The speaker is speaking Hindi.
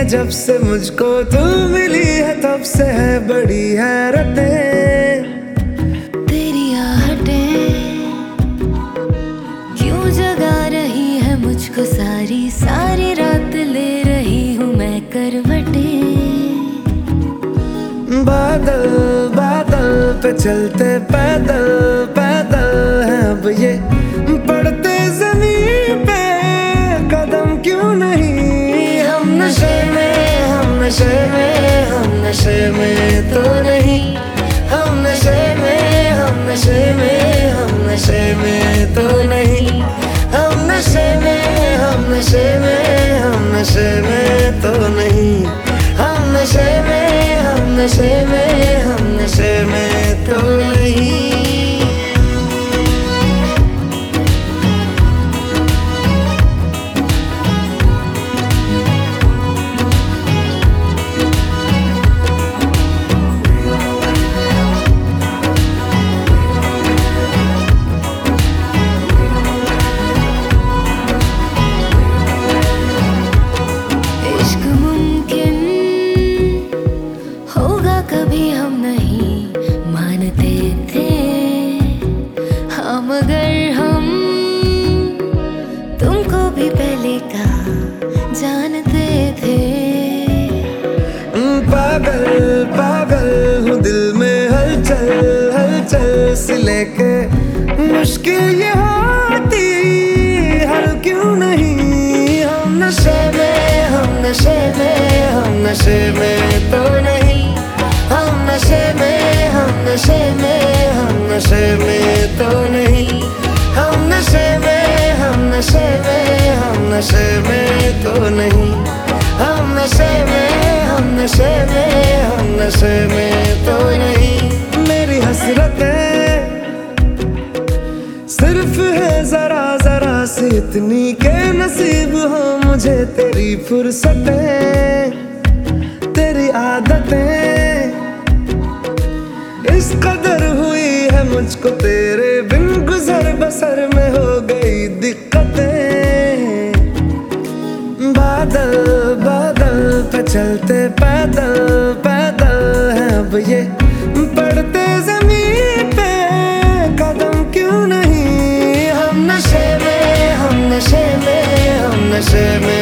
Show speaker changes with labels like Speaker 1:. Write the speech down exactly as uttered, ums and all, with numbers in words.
Speaker 1: जब से मुझको तू मिली है तब से है बड़ी हैरतें।
Speaker 2: तेरी आहटें क्यों जगा रही है मुझको, सारी सारी रात ले रही हूँ मैं करवटें।
Speaker 1: बादल बादल पे चलते पैदल पैदल हैं अब ये पड़ते जमीन पे कदम क्यों नहीं। हम नशे में हम नशे में हम नशे में तो नहीं। हम नशे में हम नशे में हम नशे में तो नहीं। हम नशे में हम नशे में हम नशे में तो नहीं। हम नशे में हम नशे में हम नशे में तो नहीं।
Speaker 2: इश्क मुमकिन होगा कभी हम नहीं मानते थे, हम अगर हम तुमको भी पहले कहा जानते थे।
Speaker 1: पागल पागल हूँ दिल में हलचल हलचल से लेके मुश्किल ये होती हल क्यों नहीं। हम नशे में हम नशे में हम नशे में तो नहीं। हम नशे में हम नशे में हम नशे में तो नहीं। हम नशे में हम नशे में हम नशे में तो नहीं। हम नशे में हम नशे में हम नशे में तो नहीं। मेरी हसरतें सिर्फ है जरा जरा सी इतनी के नसीब हो मुझे तेरी फुर्सतें तेरी आदतें इस कदर हुई है मुझको तेरे बिन गुजर बसर में हो गई दिक्कतें। बादल बादल पे चलते पैदल पैदल हैं अब ये पड़ते जमीन पे कदम क्यों नहीं। हम नशे में हम नशे में हम नशे में